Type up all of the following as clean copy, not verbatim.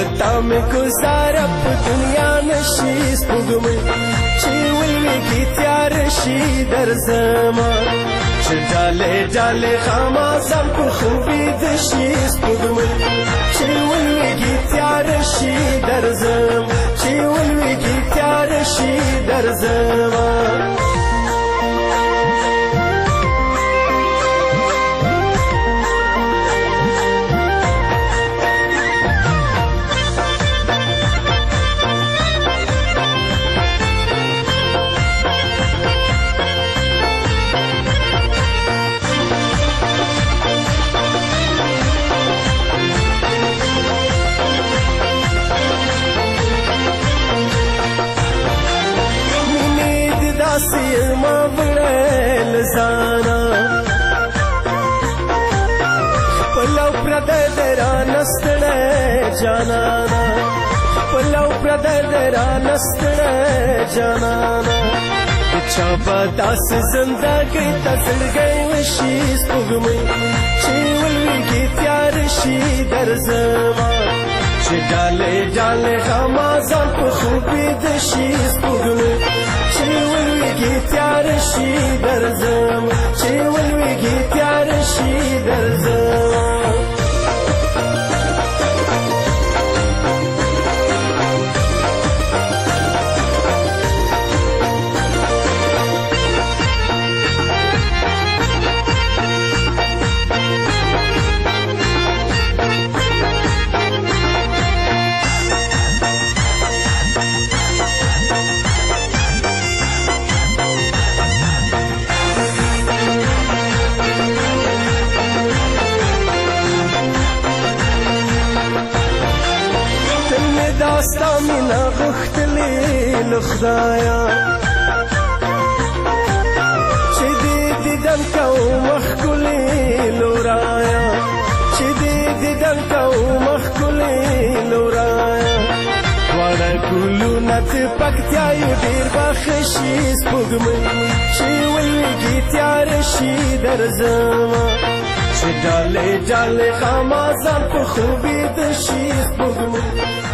پتا مې گزاره په دنیا نشي سپوږمۍ چې ولویږي تیار شي درځمه چې ډالې ډالې خامازم په خوبې د شي سپوږمۍ چې ولویږي تیار شي درځم چې ولویږي تیار شي درځمه ما وړل زانا پلو پردې درانه ستړې جانانا پلو پردې درانه ستړې جانانا چا په داس زندګۍ ته زړګۍ وشي سپوږمۍ چې ولویږي تیار شي درځمه چې ډالې ډالې غمازان په خوبې د شي سپوږمۍ چې ولویږي تیار شي درځم چې ولویږي تیار شي درځم داستا مینا غختلی لخدایا چې دې دیدن کو مخکلی لورایا چې دې دیدن کو مخکلی لورایا واړه ګلونه د پکتیا یو ډېر بخښي سپوږمۍ چې ولویږي تیار شي درځمه چې ډالې ډالې خامازان په خوبې د شي سپوږمۍ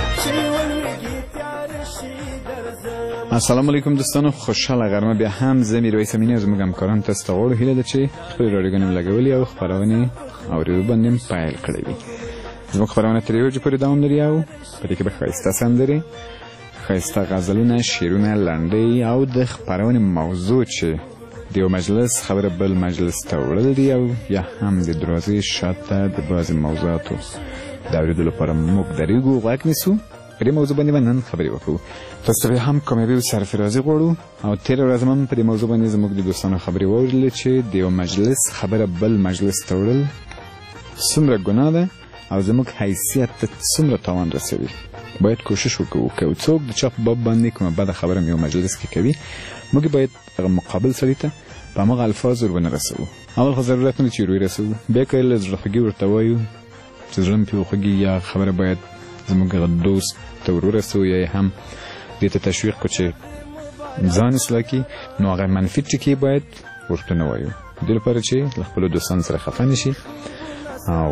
السلام علیکم دوستانو، خوشحاله غرمه بیا هم زه میرویس امینی او زموږ همکاران تاسو ته غواړو هیله ده چې خپلې راډیوګانې لګولي او خپرونې اورېدو باندې پیل کړی وي. زموږ خپرونه تر یوې بجې پورې دوام لري او په دې کې به ښایسته سندرې، ښایسته غزلونه، شعرونه، لنډۍ او د خپرونې موضوع چې د یو مجلس خبره بل مجلس ته وړل دي او یا هم د دروازې شاته د بعضې موضوعاتو د اورېدو لپاره موږ درېږو، غوږ نیسو. په دې موضوع باندې به نن خبرې وکړو. تاسو ته هم کامیابي او سرفرازي غواړو او تېره ورځ هم په دې موضوع باندې زموږ د دوستانو خبرې واورېدلې چې د یو مجلس خبره بل مجلس ته وړل څومره ګناه ده او زموږ حیثیت ته څومره تاوان رسوي. باید کوشش وکړو که څوک د چا په باب باندې کومه بده خبره یو مجلس کې کوي، موږ باید هغه مقابل سړي ته په هماغه الفاظ ور ونه رسوو. اول خو ضرورت نه چې ور ورسوو، بیا که له زړهخوږي ورته وایو چې زړه مې پرې وخوږي یا خبره باید زموږ دوست ته ور ورسوو یا هم دې ته تشویق کړو چې ځان اصلاح کړي، نو هغه منفي ټکي باید ورته نه وایو، دې لپاره چې له خپلو دوستانو سره خفه نه شي او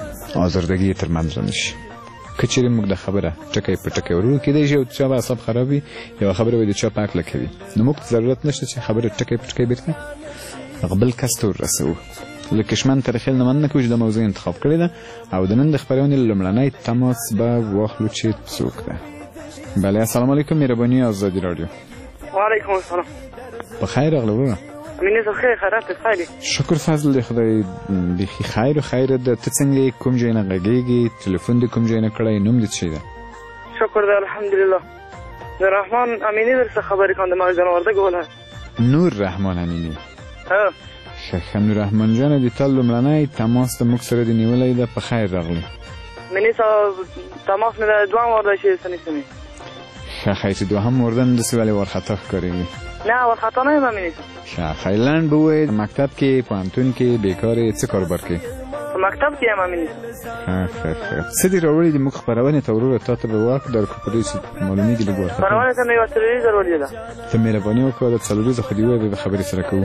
ازردګي یې تر منځ رانه شي. که چېرې موږ د خبره ټکی په ټکی ورو کېدای شي او چا به اعصاب خراب وي، یوه خبره به د چا په هکله کوي، نو موږ ته ضرورت نشته چې خبره ټکی په ټکی بېرته هغه بل کس ته ورسوو. لکه شمن تر خیل نه مننه کوو چې د موضوع انتخاب کړې ده او د نن د خپرونې لومړنی تماس به واخلو چې څوک ده. بله، السلام علیکم، مهرباني ازادي راډیو. وعلیکم السلام. په خیر راغله وروره. امینه زه خیر، خیرات دې خیر. شکر فضل دی خدای، بیخي خیر و خیرت ده. ته څنګه یې؟ کوم ځای نه غږېږې؟ تلیفون دې کوم ځای نه کړی؟ نوم دې څه ده؟ شکر دی الحمدلله. د رحمان امینی درڅه خبرې کوم د مازدیګر وردګو ولایت. نور رحمان امینی. ها ښه نور رحمان جانه، د تا لومړنی تماس ته موږ سره دې نیولی ده، په خیر راغلی. منې تماس مې د دوهم ورده چې سنیسمې. ښه چې دوهم ورده همداسې ولې وارخطا ښکارېږي؟ نه وارخطا نه یم منې. ښه لنډ به ووایې، مکتب کې، پوهنتون کې بیکارې، څه کاروبار کوې؟ په مکتب کې یم منې. ښه څه دې راوړي دي موږ خپرونې ته وروره؟ تا ته به واک درکړو په دې چې معلومېږي لږ وارخطا. خپرونې ته مې یوه څلوریزه راوړې ده. ته مهرباني وکړه د څلوریزه خو دې ووایه، بیا به خبرې سره کوو.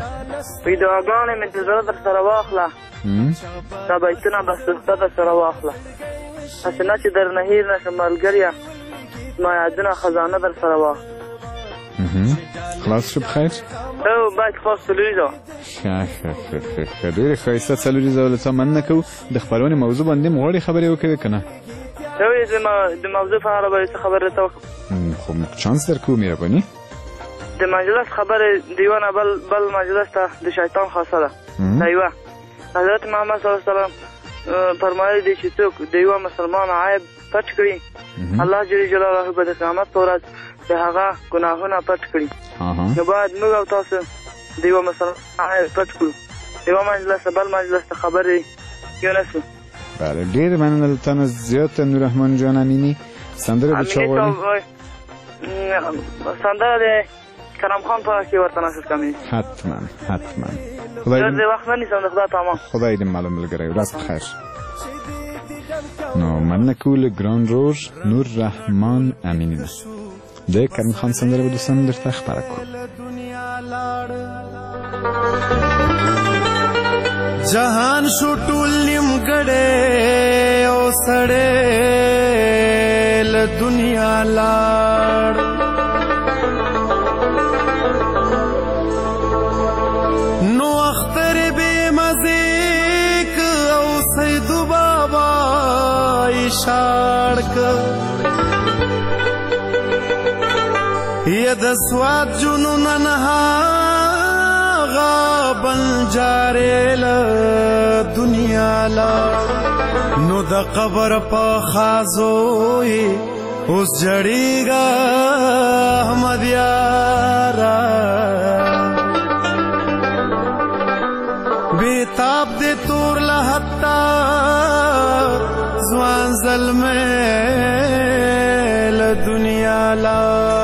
ویډیوګانې مې د زړه در سره واخله، دا بیتونه بس در سره واخله. هسې نه چې در نه هېر نه شم ملګریه زما یادونه خزانه در سره وه خلاص شو بخیر او باید خلاص څلوریزه ښه ډېرې ښایسته څلوریزه له څه مننه کوو د خپرونې موضوع باندې هم غواړې خبرې وکړې که نه د موضوع په اړه به څه خبرې درته وکړم خو موږ چانس درکوو مهرباني د مجلس خبرې د یوه نه بل مجلس ته د شیطان خاصه ده د یوه حضرت محمد صلی الله علیه وسلم فرمایلی دی چې څوک د یوه مسلمان عیب پټ کړي الله جل جلاله به د قیامت په ورځ د هغه ګناهونه پټ کړي نو باید موږ او تاسو د یوه مسلمان عیب پټ کړو د یوه مجلس بل مجلس ته خبرې یونسو بله ډېر مننه له تا نه زیاته نوررحمان جان امیني سندره د چا غواړې سندره د کرم خان په کې ورته نصیحت کوي حتما ډېر د وخت نه نیسم د خدای په امان خدای دې معلوم ملګری ورځ بخیر نو مننه کوو له ګران رور نوررحمان امیني نه د کرم خان سندره به دوستان درته خپره کړو جهان شو ټول نیمګړی او سړی له دنیا لاړ نو اختر بې مزې که او سیدو بابا یې شاړ که یه د سواد جنون نهاغه بنجارې له دنیا لاړ نو د قبر په خازو یې اوس جړېږه احمد یاره بیتاب دې تور له حتا ځوان زلمې له دنیا لاړ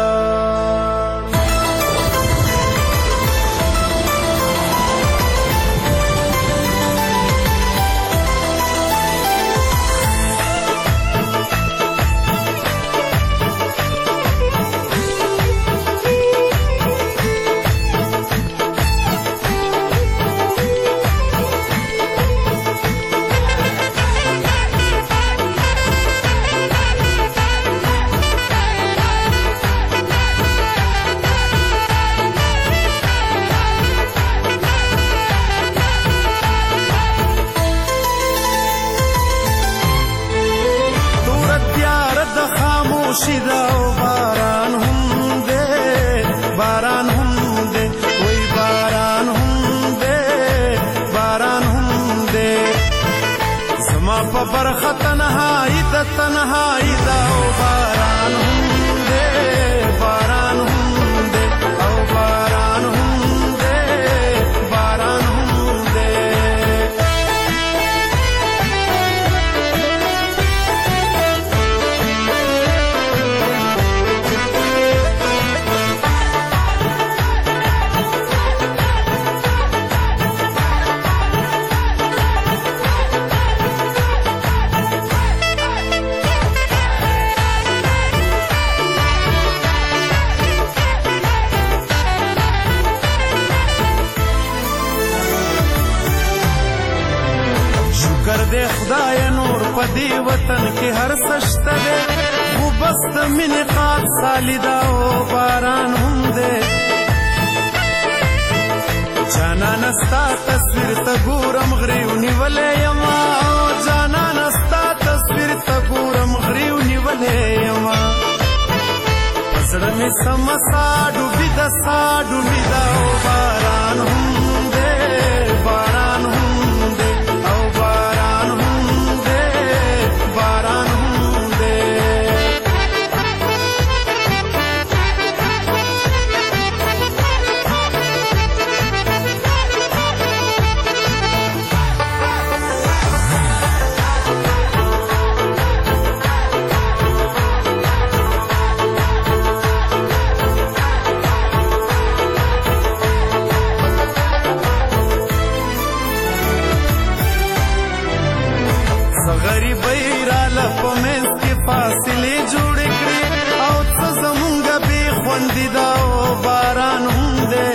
برخه تنهایی د تنهایی دا او باران هم دې باران هم دې او باران هم دې باران هم دې خدای نور په دې وطن کې هر څه شته دی خو بس د مینې قات خالده او باران هم دی جانانه ستا تصویر ته ګورم غري ونیولی یمه جانانه ستا تصویر ته ګورم غري ونیولی یمه په زړه مې سمه سا ډوبي ده سا ډوبي ده او باران هم دی باران هم دی او باران هم باران هم دې غریبۍ راله په منځ کې فاصلې جوړې کړې او څه زمونږ بې خوندي ده او باران هم دی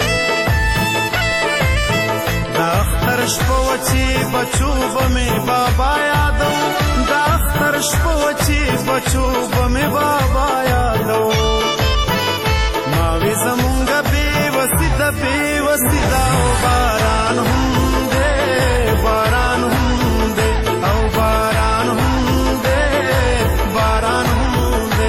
د اختر شپه وه چې بچو به مې بابا یادو د اختر شپه وچې بچو به مې بابا یادو ما وې زمونږه بېوسي ده بېوسي ده او باران هم دی باران هم دی او باران هم دی باران هم دی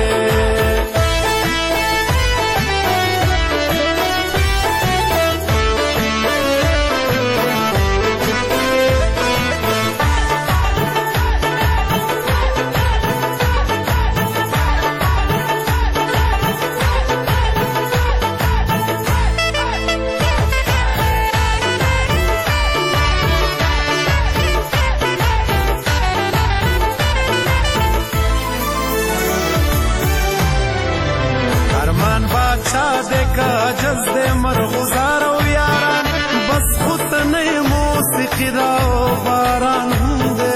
عجز دے مرغزار و یاران بس خود نئی موسیقی دا و باران هم دے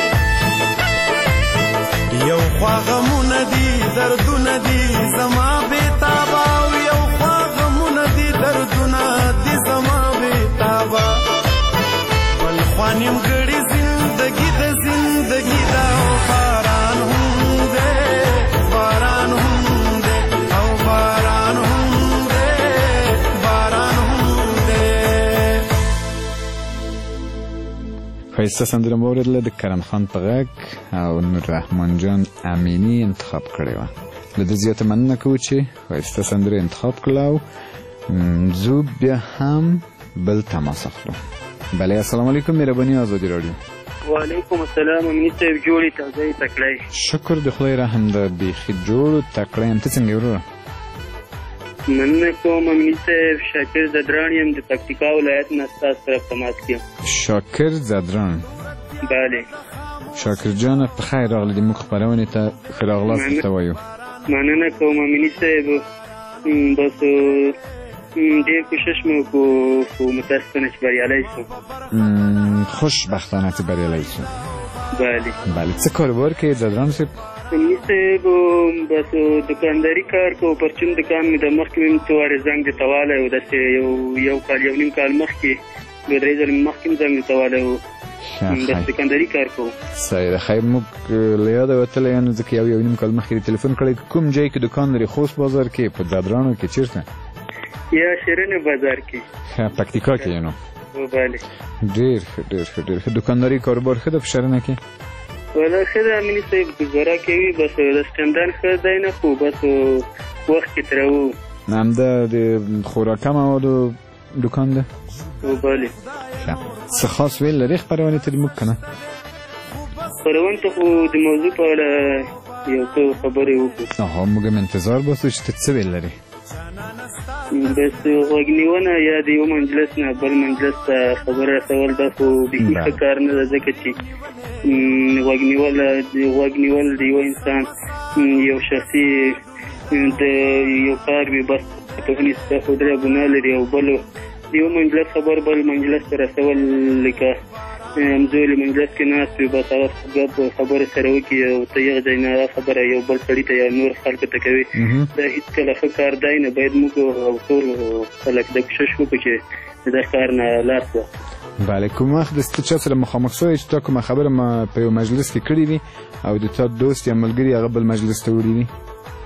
یو خوا غمون دی دردون دی زما بیتابا و یو خوا غمون دی دردون دی زما بیتابا بل خوانیم گڑی زندگی دا زندگی دا و باران هم دے باران هم دے او باران هم ښایسته سندره مو اورېدله د کرم خان په غږ او نور رحمان جان امینی انتخاب کړې وه له ده زیاته مننه کوو چې ښایسته سندره انتخاب کړله او زو بیا هم بل تماس اخلو بله السلام علیکم مهرباني ازادي راډیو وعلیکم السلام امیني صاحب جوړې تازه یې تکړه شکر د خدای رحم ده بیخي جوړ تکړه یم ته څنګه یې وروره مننه کوم امیني صاحب شاکر زدران یم د پکتیکا ولایت نه ستاسو سره تماس کې شاکر زدران بله شاکر جانه په خیر راغلی د موږ خپرونې ته ښه راغلاست ورته وایو مننه کوم امیني صاحب بس ډېر کوشش مې وکړو خو متاسفانه چې بریالی شو خوشبختانه چې بریالی شو بله څه کاروبار کوې زدران صاحب امیني صاحب بس دکانداري کار کوو پرچون دکان مې د مخکې مې څو وارې زنګ درته والی و داسې یو کال یو نیم کال مخکې دوه درې ځلې مخکې مې زنګ درته والی و بس دکانداري کار کوو صحیح ده خیر موږ له یاده وتلی یعنې ځکه یو نیم کال مخکې تلیفون کړی کوم ځای کې دکان لري خوست بازار کې په زدرانو کې چېرته یا شیرین بازار کې پکتیکا کې نو بله ډېر ښه ډېر ښه ډېر ښه دکانداري کاروبار ښه ده په شرنه کې والا ښه ده امیني صاحب ګزاره کوي بس د سټنډان ښه دی نه خو بس وخت کې تېروو همدا د خوراکه موادو دکان ده بله څه خاص ویل لرې خپرونې ته موږ که نه خپرونې ته خو د موضوع په اړه یو څه خبرې وکړو موږ هم انتظار باسو چې ته څه ویل لرې بس غوږ نیونه یا د یو مجلس نه بل مجلس ته خبر رسول دا خو بیخي ښه کار نه ده ځکه چې غوږ نیول د یو انسان یو شخصي د یو کار وي بس په هنیز ته خو ډېره ګناه لري او بل د یو مجلس خبر بل مجلس ته رسول لکه همزولې مجلس کې ناست وي بس هغه خبرې سره وکړي او ته یغ ځای نه هغه خبره یو بل سړي ته یا نور خلکو ته کوي دا هېڅکله ښه کار دی نه باید موږ او ټول خلک د کوشش وکړو چې د دې کار نه لاس واخلو بله کوم وخت د چا سره مخامخ شوی چې تا کومه خبره په یو مجلس کې کړې وي او د تا دوست یا ملګري هغه بل مجلس ته وړي وي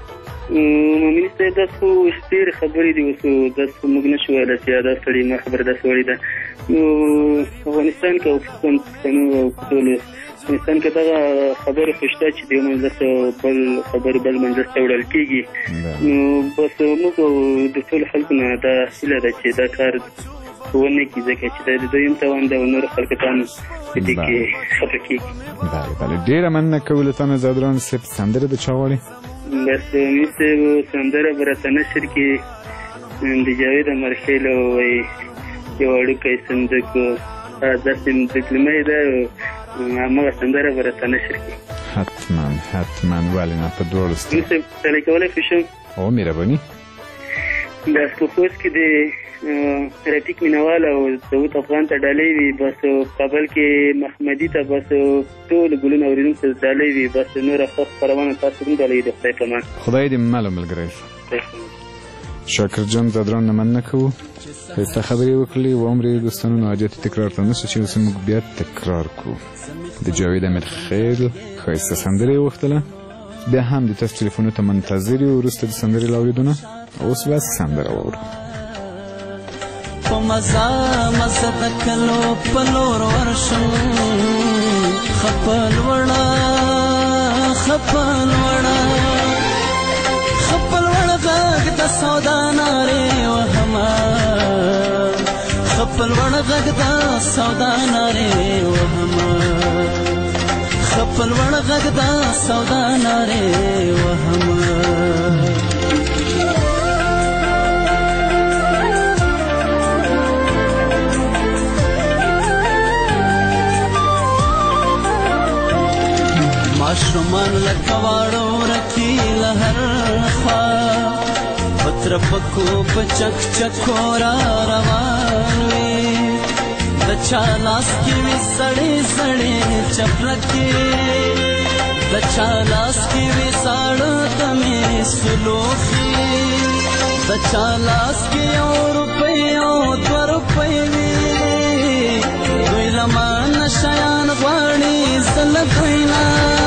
امیني صاحب دا خو ډېرې خبرې دي اوس داسې خو موږ نشو ویلی چې دا سړي ما خبره داسې وړې ده نو افغانستان کې او پښتنو او ټولو افغانستان کې دغه خبرې خو شته چې د یو مجلس بل خبرې بل مجلس ته وړل کېږي نو بس موږ د ټولو خلکو نه دا هیله ده چې دا کار ونه کړي ځکه چې دا د دویم تاوان ده او نورو خلکو ته هم په دې کې خفه کېږي بله ډېره مننه کوو له تا نه زدران صاحب سندره د چا غواړې بس امیني صاحب سندره به راته نشر کې د جاوید امرخیلو وایي یو وړوکی صندوق داسې مکلمه ده همغه سندره به راته نشر کړي حتما ولې نه په دواړو امیني صاحب تلی کولی خو شم مهرباني دا په خوست کې د ترافیک مینوال او داود افغان ته ډالۍ وي بس کابل کې محمدي ته بس ټول ګلونه اورېدونکو ته ډالۍ وي بس نوره ښه خپرونه تاسو هم ډالۍ د خدای په امان خدای دې مل ملګری شاکر جان زدران نه مننه کوو ښایسته خبرې وکړلې و عمرې دوستانو نو حاجت تکرار ته نشته چې اوس موږ بیا تکرار کړو د جاوید امیرخیل ښایسته سندره یې وغوښتله بیا هم د تاسو ټلیفونو ته منتظر یو وروسته د سندرې له اورېدو نه اوس بیا سندره واورو په مزه مزه د کلو په لور ورشم خپل وړه غږ د سودا نارې وهمه خپل وړه غږ د سودا نارې وهمه خپل وړه غږ د سودا نارې وهمه ماشومان لکه واړه ورکي له هر خوا په ترپکو په چک چکو را روان وي د چا لاس کې وي سړې سړې چپلکې د چا لاس کې وي ساړه تمې سلوخي د چا لاس کې یو روپۍ او دوه روپۍ وي دوی له ما شیان غواړي زه له دوی نه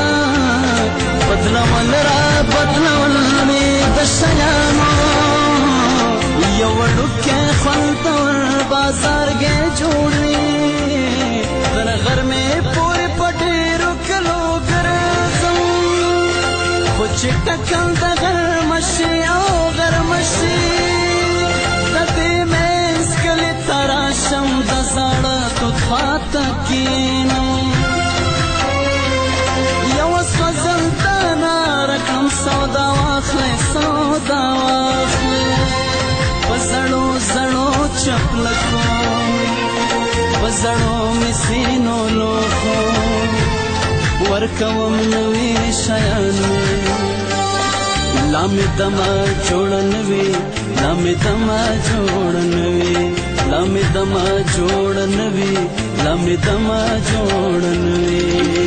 بدلول را بدلول مې د شیانو یو وړوکی خوندور بازارګی جوړ وي تر غرمې پورې په ډېرو کلو ګرځم خو چې ټکل د غرمه شي او غرمه شي د دې منځ کلي ته راشم د زاړه توت خواته کښېنم یوه سوځنده رقم سودا واخلې په زړو زړو چپلکو په زړو مې سینو لوښو ورکوم نوي شیان لا مې دمه جوړه نوي لا مې دمه جوړه نوي لا مې دمه جوړه نوي لا مې دمه جوړه نوي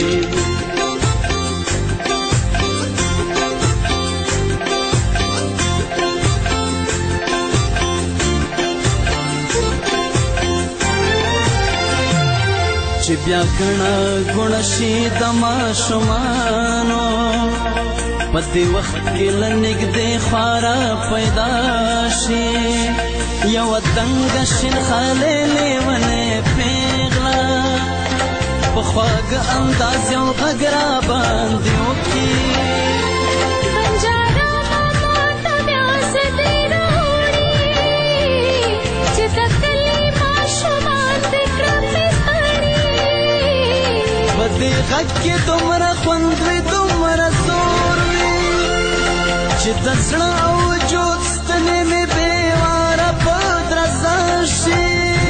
چې بیا ګڼه ګوڼه شي د ماشومانو په دې وخت کې له نږدې خواره پیدا شي یوه دنګه شین خالې لیونې پیغله په خواږه انداز یو غږ را باندې وکړي دې غږ کې دومره خوند وي دومره زور وي چې د زړه او وجود ستنې مې بېواره په درزا شي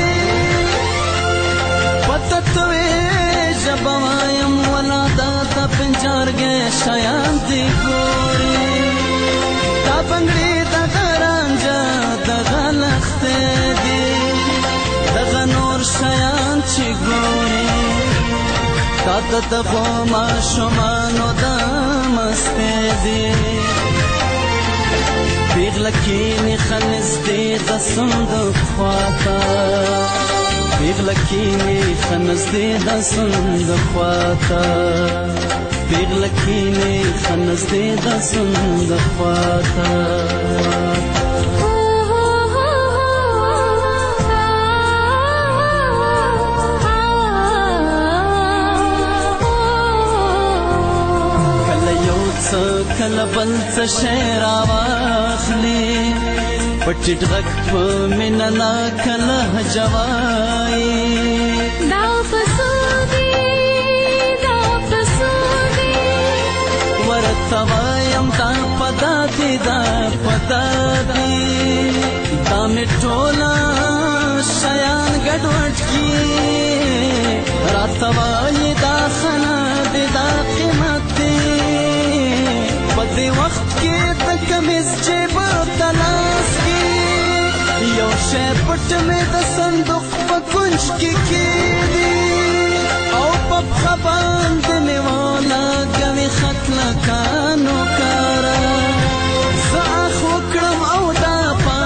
په تتوې ژبه وایم ولا دا د پنجارګی شیان دې ګوري دا بنګړي دغه رانجه دغه لښتې دي دغه نور شیان چې ګوري تا ته دغو ماشومانو د مستې دي پیغله کښېني ښه نږدې د صندوق خواته پیغله کښېني ښه نږدې د صندوق خواته پیغله کښېني ښه نږدې د صندوق خواته کله بل څه شی راواخلي په ټیټ غږ په مینه ناکه لهجه وایي دا پسو دي ورته وایم دا په دادي دا په دادي دا مې ټوله شیان ګډوډ کړي راته وایي دا ښه نه دي دا قیمت دی په دې وخت کې د کمیس جیب ته لاس کې یو شی پټ مې د صندوق په کونج کې کښېږدي او په پښه باندې مې ولګوي خط لکه نوکاره زه اخ وکړم او دا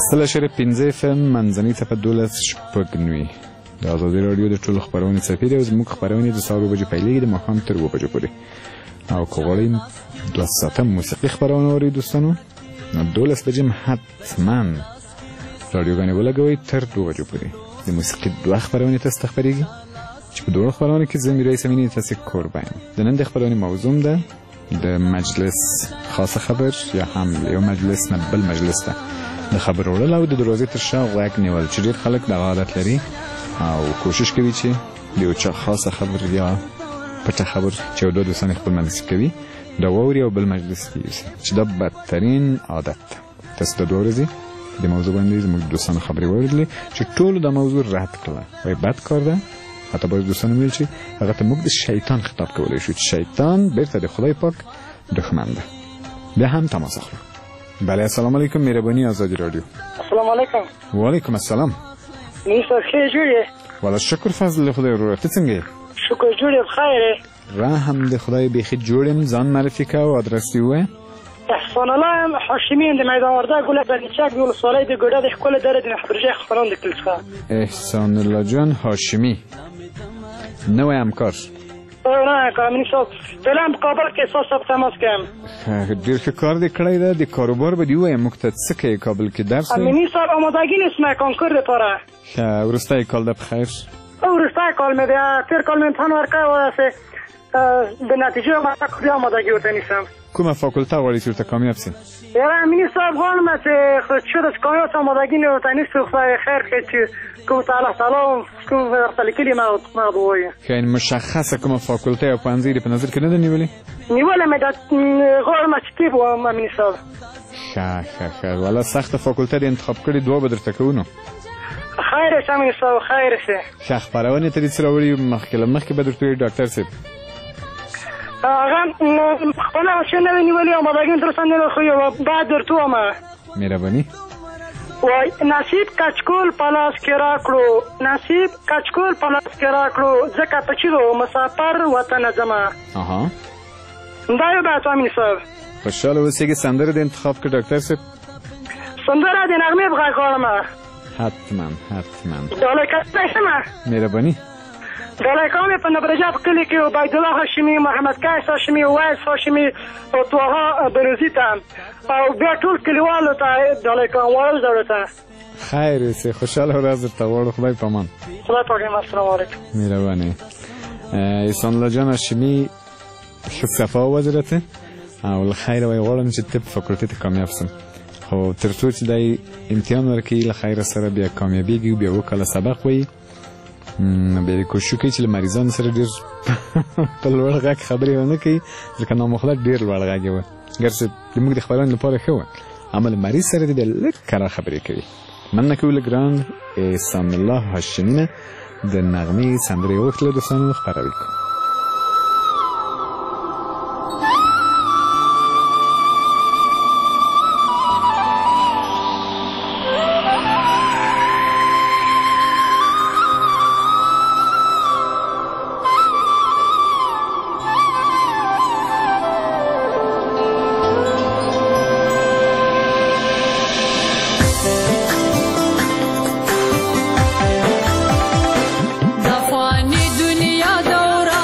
/15 FM منځنۍ څپه 12:09 د ازادي راډیو د ټولو خپرونې څپې او زموږ خپرونې د سهار 9 بجې پیلېږي د ماښام تر 2 بجو پورې او که غواړئ 2 ساعته موسیقي خپرونه واورئ دوستانو نو 12 بجې حتما راډیوګانې ولګوئ تر 2 بجو پورې د موسیقي 2 خپرونې تاسو ته خپرېږي چې په 2 خپرونو کې زه میرویس امینی تاسو کوربه یم د نن د خپرونې موضوع ده د مجلس خاصه خبر یا هم یو مجلس نه بل مجلس ته د خبر وړل او د دروازې تر شا غوږ نیول چې ډېر خلک دغه عادت لري او کوشش کوي چې د یو چا خاصه خبر یا پټه خبر چې یو دوه دوستان خپل منځ کوي دا واوري او بل مجلس کې یوسي چې دا بدترین عادت ده تاسو د 2 ورځې د موضوع باندې زموږ دوستانو خبرې واورېدلې چې ټولو دا موضوع رد کړه وایي بد کار ده حتی باید دوستانو ویل چې هغه ته موږ د شیطان خطاب کولی شو چې شیطان بیرته د خدای پاک دښمن ده بیا هم تماس اخلو بله السلام علیکم مهربانی آزادی رادیو السلام علیکم وعلیکم السلام نیسا خیر جوړی والا شکر فضل خدای ورور ته څنګه یې شکر جوړی بخیر هم د خدای بیخي جوړ یم ځان معرفي کوه او ادرس دې ووایه احسان الله حاشمي د میدان وردګ ولایت بنچک د ولسوالۍ د ګوډه د ښکلې درې د نحبرجې خپرون د کل څخه احسان الله جان هاشمي نوی همکار نه کامینی صاحب فعلا په کابل کې احساس صاحب تماس کوم ډېر ښه کار دې کړی ده د کاروبار به دې ووایم موږ ته څه کوې کابل کې درس کامینی صاحب آمادګي نیستم کنکور دپاره ښه وروستی کال ده بخیر وروستی کال مې دی تېر کال مې امتحان ورکړی و داسې د نتیجې بیا آمادګي ورته نیسم کومه فاکولته غواړې چې ورته کامیاب سي یاره امینی صاحب غواړم چې څه ده چې کامیاب سم آمادګي مې ورته نیسي خدای خیر کړي چې کوم ته الله تعالی کوم ورته لیکلي ما به ووایي ښه مشخصه کومه فاکولته یا پوهنځی دې په نظر کې نه ده نیولې نیولې مې ده غواړم چې طب ووایم امیني صاحب ښه والا سخته فاکولته دې انتخاب کړې 2 به درته کوو نو خیر شه امیني صاحب خیر شه ښه خپرونې ته دې څه راوړي مخکې له مخکې به درته وایي ډاکټر صاحب هغه خپله چې نه وي نیولې آمادګي مې تر اوسه نه ده خو یوه بعد درته ووایم مهرباني وای نصیب کچکول په لاس کې راکړو نصیب کچکول په لاس کې راکړو ځکه په چیغو مسافر وطنه ځمه دا یو بیت امیني صاحب خوشحاله اوسېږي سندره دې انتخاب کړه ډاکټر صاحب سندره د نغمې په غږ غواړم حتما ډالۍ کولی شمه مهرباني ډالۍ کوم یې په نبرجه په کلي کې عبیدالله هاشمي محمد قیس هاشمي ویس هاشمي او طاها بنوزي ته او بیا ټول کلیوالو ته ډالۍ کوم وړل زړو ته خیر اوسې خوشحاله ورځ درته غواړو خدای په امان خدای پاک السلام علیکم مهرباني احسان الله جان هاشمي ښه صفا وزرته او له خیره وایي غواړم چې طب فاکولټې ته کامیاب سم خو تر څو چې دی امتحان ورکوي له خیره سره بیا کامیابېږي بیا 2 کاله سبق وایي بیا دې کوشش کوي چې له مریضانو سره ډېر په لوړ غږ خبرې ونه کوي ځکه نامخله ډېر لوړ غږ یې وه ګرچې زموږ د خپرونې لپاره ښه وه اما له مریض سره دې بیا لږ کره خبرې کوي مننه کوو له ګران احسان الله هاشمي نه د نغمې سندرې وغوښتله دوستانو خپروي کوو دفانی دنیا دوران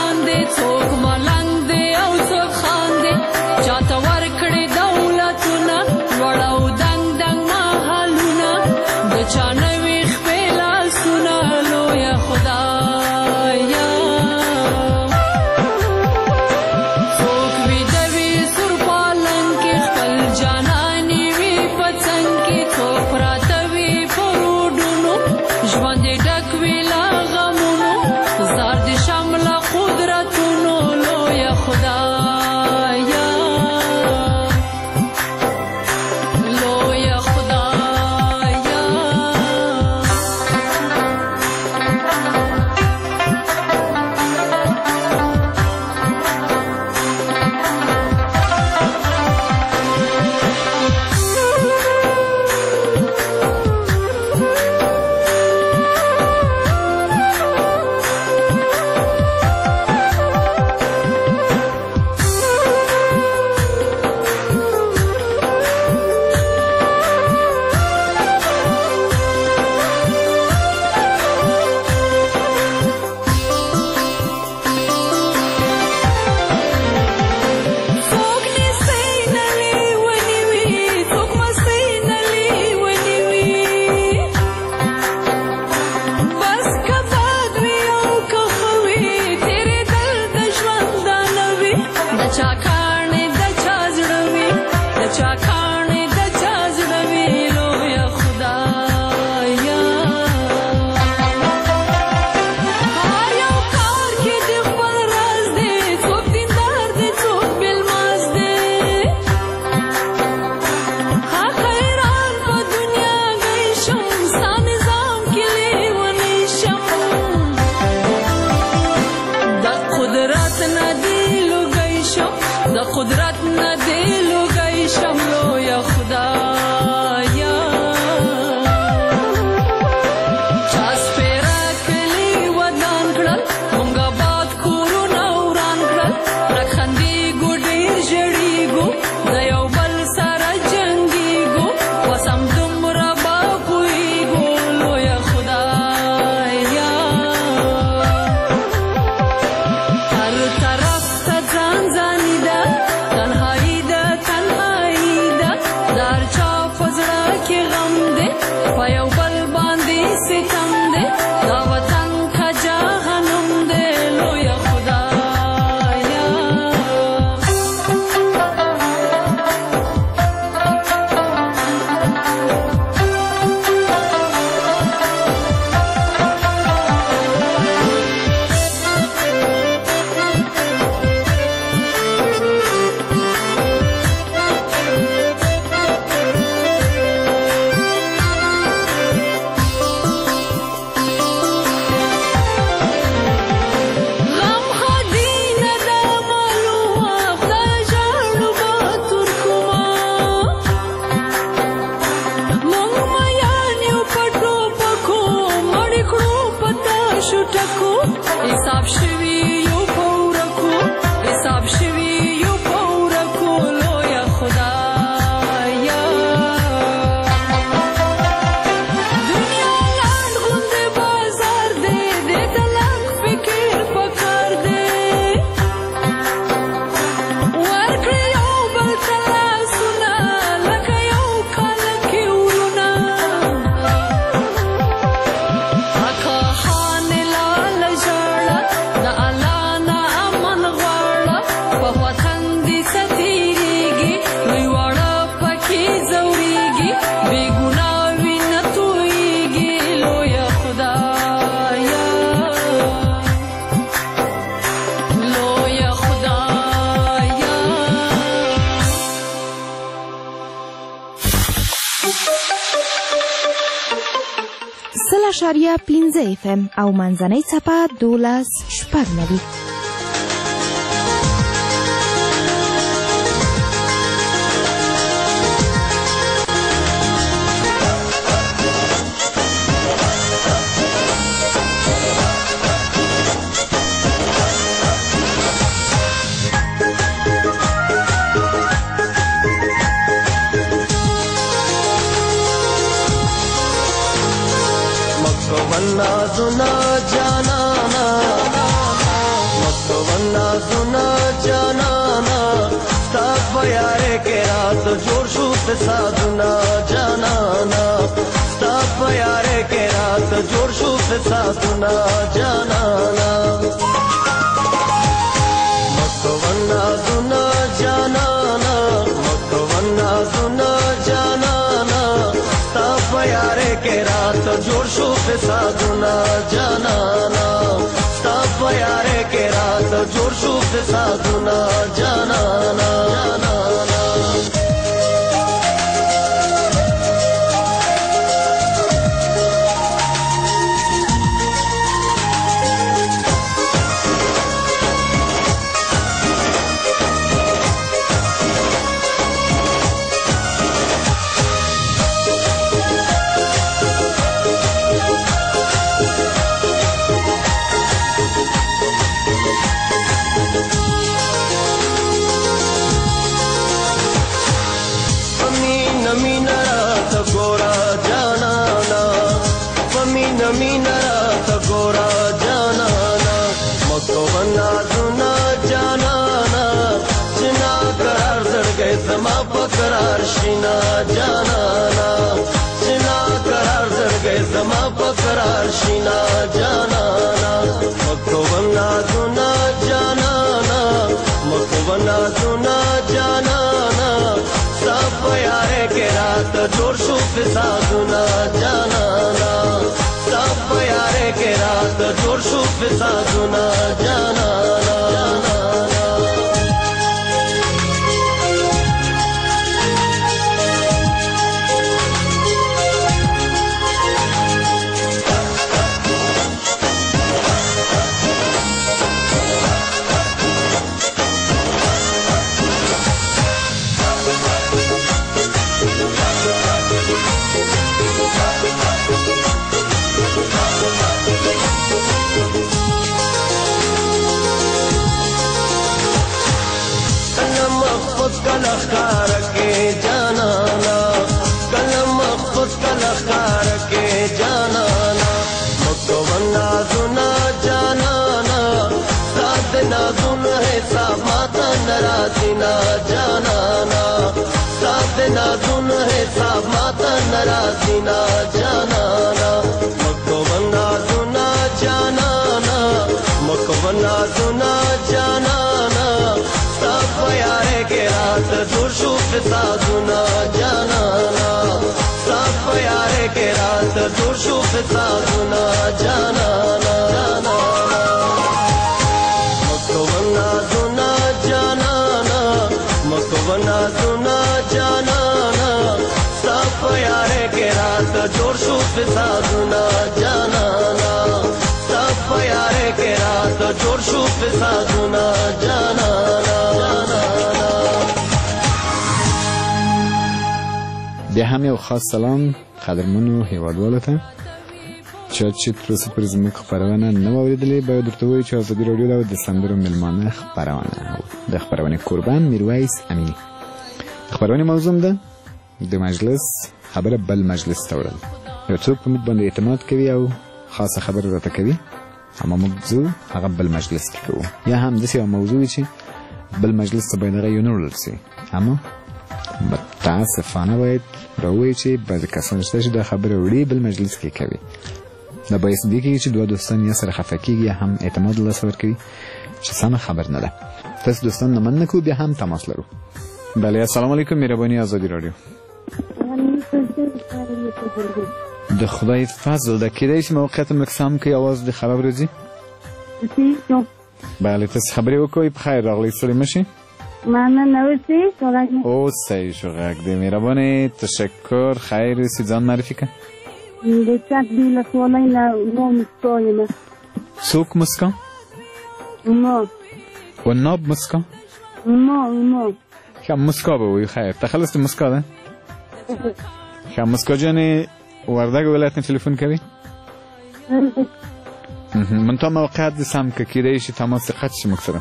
یو بل باندې ستم دی دا وطن کا جهنم دی لویه خدایا حساب شوی یو پورکو حساب شوی یو پورکو لویا خدایا دنیا لاند غند بازار دے دے دلک فکر پکار دے ورکړی یو بل تلاسونه لکه یو کالکی ورونه اکا خان لال ژړه د الله نه امن غواړه په وطن دې ستېرېږي لوی واړه پکې ځورېږي بې ګناه وینه تویېږي لویه خدایا لویه خدایا 0.5 FM او منځنۍ څپه 12.9. مکونا زنا جانانا مکونا زنا جانانا ستاپ یارے کے رات جوڑ شو سے سادنا جانانا ستاپ یارے کے رات جوڑ شو سے سادنا جانانا مکونا زنا جانانا مکونا زنا جانانا ستاپ یارے کے رات جوڑ شو پہ سادنا جانانا ستاپ یارے کے رات جوڑ شو پہ سادنا جانانا جانانا قرار شینا جانانا سنا قرار زر گئے زما پقرار شینا جانانا مکونا زنا جانانا مکونا زنا جانانا سب یارے کے رات جوڑ شو پسا زنا جانانا سب یارے کے رات جوڑ شو پسا زنا جانانا جانانا कलखार के जानाना कलम खुद कलखार के जानाना मुकवना सुना जानाना साथ ना सुन है सामाता नरासिना जानाना साथ ना सुन है सामाता नरासिना जाना فسادنا جانانا ستا په یارۍ کې راته جوړ شو فسادنا جانانا مکونا زنا جانانا مکونا زنا جانانا ستا په یارۍ کې راته جوړ شو فسادنا جانانا ستا په یارۍ کې راته جوړ شو فسادنا جانانا. بیا هم یو خاص سلام قدرمنو هیوادوالو ته چې تر اوسه پورې زموږ خپرونه نه واورېدلې باید درته ووایو چې ازادي راډیو ده د سندرو میلمانه خپرونه د خپرونې قربان میرویس امیني. د خپرونې موضوع ده د مجلس خبره بل مجلس ته وړل. یو څوک په موږ باندې اعتماد کوي او خاصه خبره راته کوي اما موږ ځو هغه بل مجلس کې کوو. یا هم داسې یو موضوع وي چې بل مجلس ته باید هغه یونه وړل سي اما متاسفانه باید راووایي چې بعضې کسان شته چې دا خبره وړي بل مجلس کې کوي. دا باعث دې کېږي چې دوه دوستان یا سره خفه کېږي یا هم اعتماد له لاسه ورکوي چې سمه خبر نه ده. تاسو دوستان نه مننه کوو بیا هم تماس لرو. بله السلام علیکم مهرباني ازادي راډیو. د خدای فضل ده کېدای شي موقعیت مو لږ سم کوي اواز دې خراب راځي. بله تاسې خبرې وکوئ په خیر راغلی ستړي مه شئ. مننه اوس صحیح شو غږ دی مهربانې تشکر خیر اوسې ځان معرفي کړه. د چک د ولسوالۍ نه ما مسکا یم. څوک مسکا؟ ما وناب مسکا؟ ما ښه مسکا به وایو خیر تخلص د مسکا ده. ښه مسکا جانې وردګ ولایت نه تلیفون کوي؟ منتها موقعیت دې سم که کېدای شي تماس دې قطع شي موږ سره.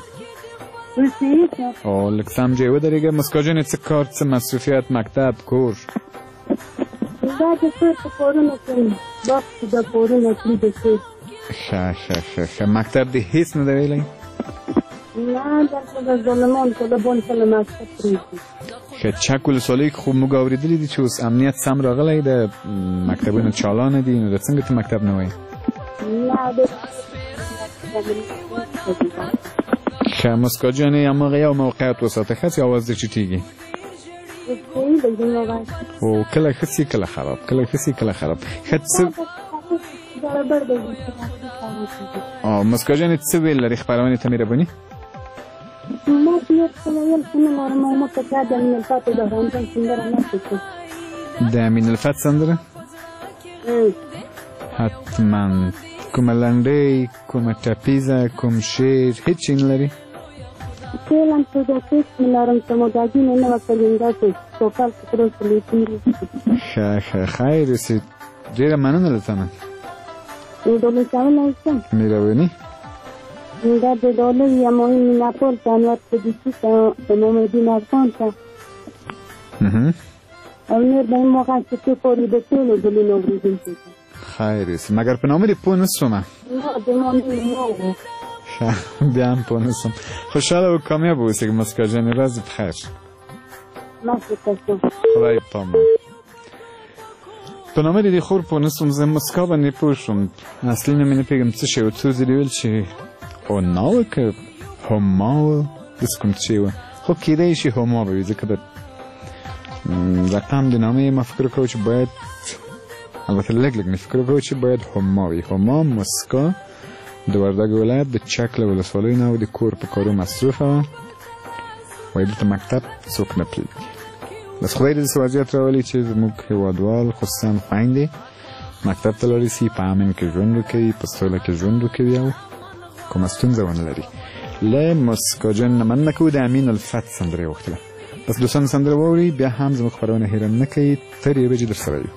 او لږ سم ځای ودرېږه مسکا جانې څه کار څه مصروفیت مکتب کور؟ دا د څه په کورونه کوي وخت د کورونه کوي د څه. ښه مکتب دې هېڅ نه دی ویلی؟ نه دلته د ظلمان طالبان سره مکتب پرېږدي. ښه چک ولسوالۍ کې خو موږ اورېدلي دي چې اوس امنیت سم راغلی د مکتبونه چالانه دي نو د څنګه ته مکتب نه وایي؟ ښه مسکا جانې هماغه یو موقعیت وساته ښه چې اواز دې ټیټېږي. او کله ښه سي کله خراب کله ښه سي کله خراب. ښه څه مسکا جانې څه ویل لري خپرونې ته مهرباني؟ ما ډېر څه ویل خو نه لرم او ما په چا د امین الفت د غانجن سندره نه پوښتم. د امین الفت سندره؟ حتما کومه لنډۍ کومه ټپیزه کوم شعر هېڅ شی نه لري؟ فعلا تو د فکر لرم چې مداجي نه نه وکړم چې سوکال فکر وکړي. ښه خیر اوسې ډېره مننه له تنه. ډولۍ چاولی شم مهرباني. دا د ډولۍ یم میناپور ته انور قدسي ته محمدین افغان ته او نور به یې موقع چې څه پورې د ټولو ګلونو اورېدونکي ته. خیر اوسې مګر په نامه دې پوه نه شومه. د مامې نه و. بیا هم پوه نه شوم. خوشحاله او کامیاب اوسئ مسکا جانې ورځ بخیر. خدای پامان. په نامه دې خور پوه نه شوم زه مسکا باندې پوه شوم اصلي نوم یې نه پوهېږم څه شی و څو ځلې ویل چې اونا و که هما و داسې کوم څه و خو کېدای شي هما به وي ځکه د رقم د نامې ما فکر کوو چې باید البته لږ مې فکر کوو چې باید هما وي. هما مسکا د وردګ ولایت د چک له ولسوالۍ نه او د کور په کارو مصروفه وه وایي دلته مکتب څوک نه پرېږدي. بس خدای دې داسې وضعیت راولي چې زموږ هېوادوال خصوصا خویندې مکتب ته لاړې سي په امن کې ژوند وکوي په سوله کې ژوند وکوي او کومه ستونزه ونه لري. له مسکا جان نه مننه کوو د امین الفت سندره یې غوښتله. بس دوستان سندره واورئ بیا هم زموږ خپرونه هیره نه کوي تر یوې بجې در سره یو.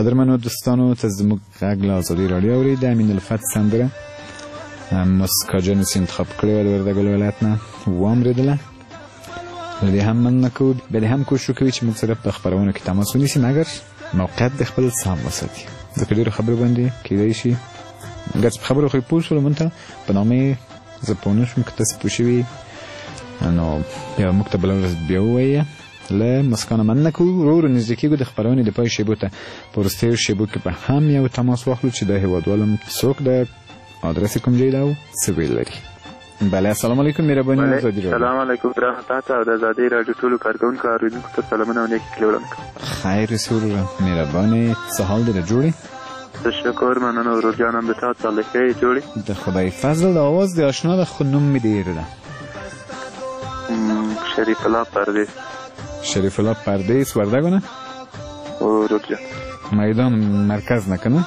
قدرمنو دوستانو ته زموږ غږ له ازادي راډیو اورئ. د امین الفت سندره مسکا جان چې انتخاب کړې وه د وردګو له ولایت نه واورېدله. له دې هم مننه کوو. بیا دې هم کوشش وکوي چې موږ سره په خپرونو کې تماس ونیسي، مګر موقعیت د خپل سام وساتي، ځکه ډېرو خبرو باندې کیدای شي ګرځ په خبرو خو یې پوه شولو، مونږ ته په نامې زه پوه نه شوم که تاسې پوه شوي نو بیا موږ ته بله ورځ بیا ووایه. له مسکانه مننه کوو. ورو ورو نږدې کېږو د خپرونې د پای شیبو ته. په وروستیو شیبو کې به هم یو تماس واخلو چې دا هېوادوال څوک ده، ادرس کوم ځای ده او څه ویل لري. بله السلام علیکم مهرباني ازادي راډیو. سلام علیکم ګرانه تاته او د ازادي راډیو ټولو کارکوونکو اورېدونکو ته سلامونه او نیکې هیلې وړاندې کوم. خیر سروره مهرباني، څه حال دی جوړې؟ تشکر مننه ورور جانم د تا څه ښې جوړې؟ د خدای فضل. د آواز د اشنا ده خو نوم مې ډېر ده. شریف الله پردیس. شریف الله پردیس وردګو نه؟ ورور جان میدان مرکز نه که نه؟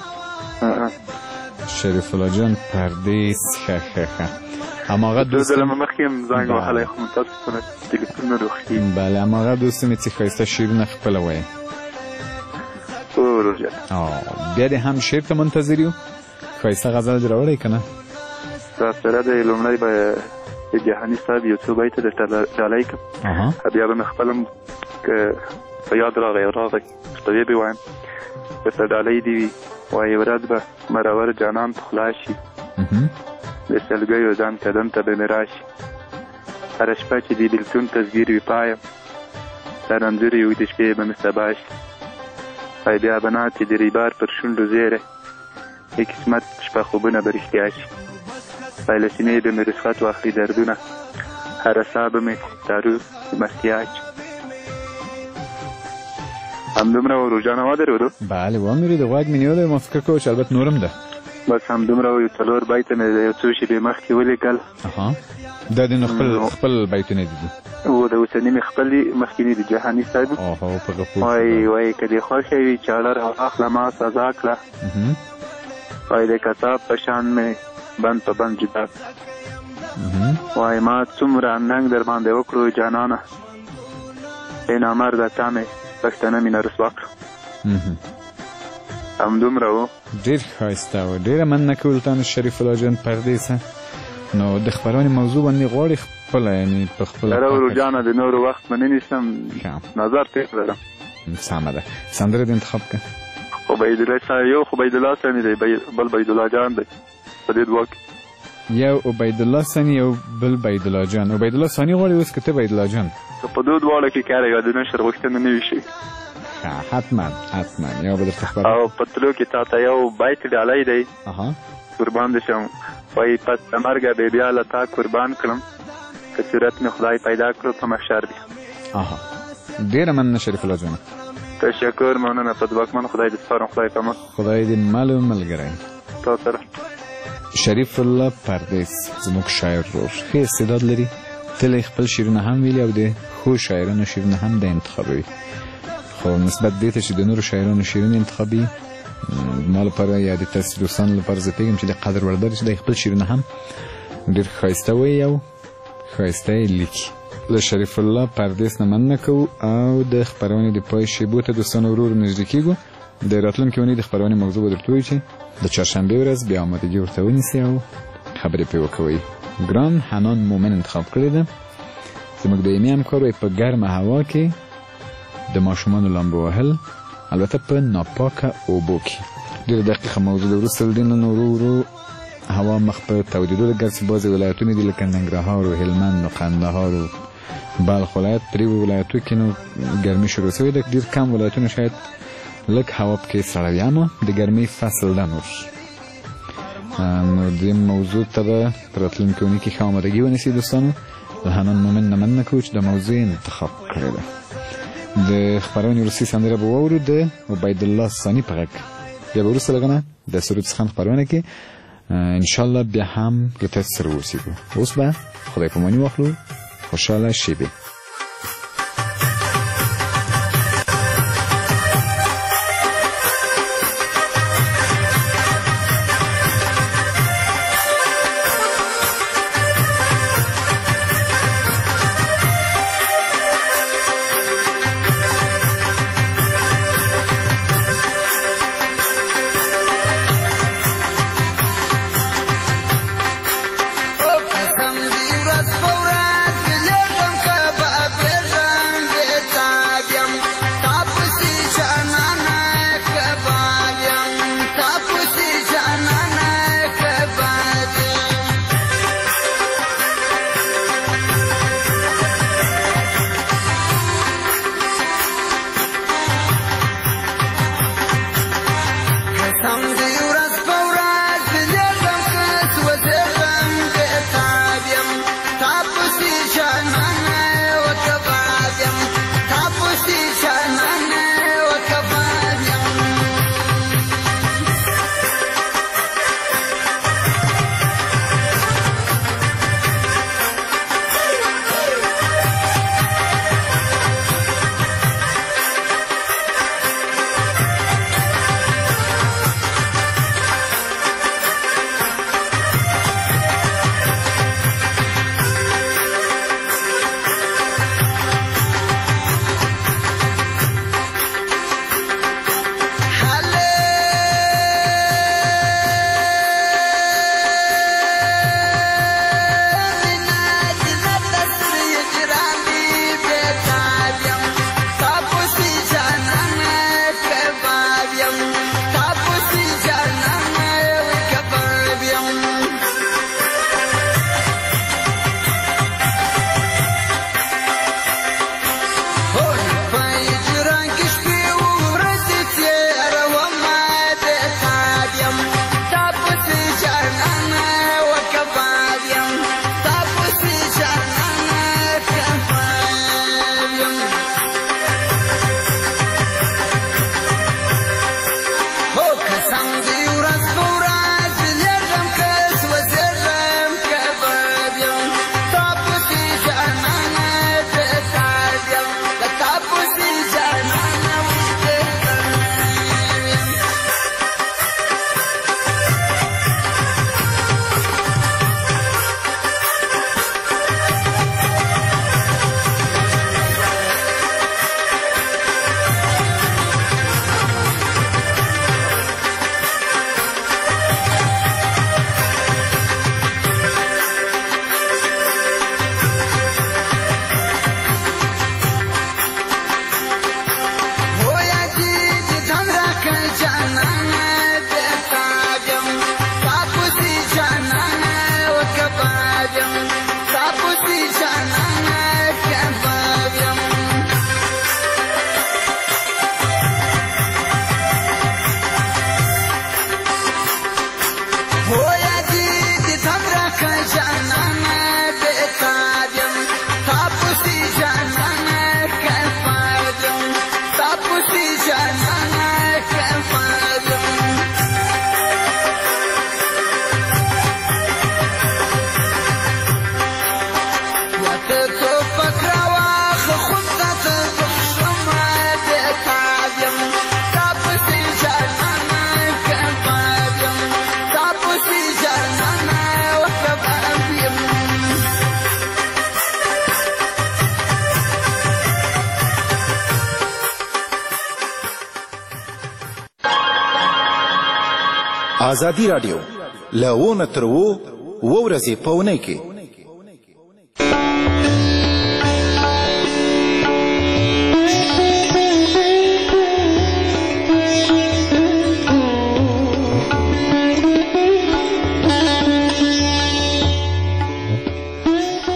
شریف الله جان پردیس. ښه ښه ښه. هماغه دوست ځله مې مخکې هم زنګ وهلی خو تاسو په تلیفون نه روښتي. بله هماغه دوست مې چې ښایسته شعرونه خپله وایي. ورور جان بیا دې هم شعر ته منتظر یو. ښایسته غزل دې راوړی که نه؟ راسره د لومړی به د جهاني صاحب یو څو بیته درته ډالۍ کړم، بیا به مې خپل هم په یاد راغی په دې به وایم درته ډالۍ دې وي. وایي ورځ به مرور جانان په خلا شي، د سلګیو ځان قدم ته به مې راشي، هره شپه چې د بېلتون تصویر وي پایم، دا رنځورې وي د شپې به مې سبا شي. وایي بیا به ناڅي د ریبار پر شونډو زیری، د قسمت شپه خوبونه به رښتیا شي. وایي له سینې به مې رسخت واخلي دردونه، هره ساه به مې دارو مستیا شي. همدومره ورور جانه ودرېدو؟ بله واورېدو، غوږ مې نیولی، ما فکر کوم چې البته نورم ده. بس همدومره یو څلور بیته مې یو څو شېبې مخکې ولیکل. دا دې نو خپل بیتونه دي؟ و د اوسني مې خپل دي، مخکیني د جهاني صاحب. وایي که دې خوښه وي چاړه راواخله ما سزا کړه، وایي د کتاب په شان مې بند په بند جدا. وایي ما څومره ننګ در باندې وکړو جانانه، ای نامرده تا مې پښتنه مینه رسوا کړه. همدومره و. ډېر ښایسته و. ډېره مننه کوو له شریف الله جان پردیسه. نو د خپرونې موضوع باندې غواړې خپله یعنې په خپله؟ سره ورور جانه د نورو وخت به نه نیسم، نظر تېر لرم. سمه ده. سندره دې انتخاب کړه. عبیدالله صاحب یو عبیدالله صاحب دی، بل عبیدالله جان دی په دې دوه کې. یو عبیدالله ثاني یو بل عبیدالله جان. عبیدالله ثاني غواړې اوس که ته عبیدالله جان؟ که په دو دواړو کې کار یادونه شرغوښتنه نه وي شي. حتما یو به درته خبر. او په تلو کې تا ته یو بیت ډالۍ دی، قربان دې شم. وایي پس د مرګه بې بیا له تا قربان کړم، که صورت مې خدای پیدا کړو په محشر دی. ډېره مننه شریف الله جان. تشکر مننه. په ځواکمن خدای دې سپارم. خدای پامان. خدای دې مل ملګری تا سره. شریف الله پردیس زموږ شاعر ورور ښه استعداد لري، تل خپل شعرونه هم ویلي او د ښو شاعرانو شعرونه هم د انتخابوي. خو نسبت دې ته چې د نورو شاعرانو شعرونه انتخابي، ما لپاره یا د تاسې دوستانو لپاره زه پوهېږم چې د قدر وړ ده چې د خپل شعرونه هم ډېر ښایسته وایي او ښایسته یې لیکي. له شریف الله پردیس نه مننه کوو او د خپرونې د پای شیبو ته دوستانو ورو ورو نږدې کېږو. د راتلونکې اونۍ د خپرونې موضوع به درته وایو چې د چهارشنبې ورځ بیا آمادګي ورته ونیسئ او خبرې پرې وکوئ. ګران حنان مومن انتخاب کړې ده. زموږ د ایمي همکار وایي په ګرمه هوا کې د ماشومانو لامبو وهل، البته په ناپاکه اوبو کې. ډېره دقیقه موضوع ده. وروسته له دې نه ورو ورو هوا مخ په تودېدو ده. ګرځې بعضې ولایتونه دي لکه ننګرهار او هلمند او قندهار او بلخ ولایت، درې ولایتو کې نو ګرمي شروع شوې ده. ډېر کم ولایتونه شاید لږ هوا پکې سړه وي، اما د ګرمۍ فصل ده نور. نو دې موضوع ته به په راتلونکې اونۍ کې ښه آمادګي ونیسي دوستانو. له حنان مومن نه مننه کوو چې د موضوع انتخاب کړې ده. د خپرونې وروستۍ سندره به واورو د عبیدالله ثاني په غږ. بیا به وروسته لږه نه د سرود څخه خپرونه کې انشاءالله بیا هم له تاسو سره اوسېږو. اوس به خدای پاماني واخلو. خوشحاله شیبې. ازادي راډیو له 1 تر 2 ورځې په اونۍ کې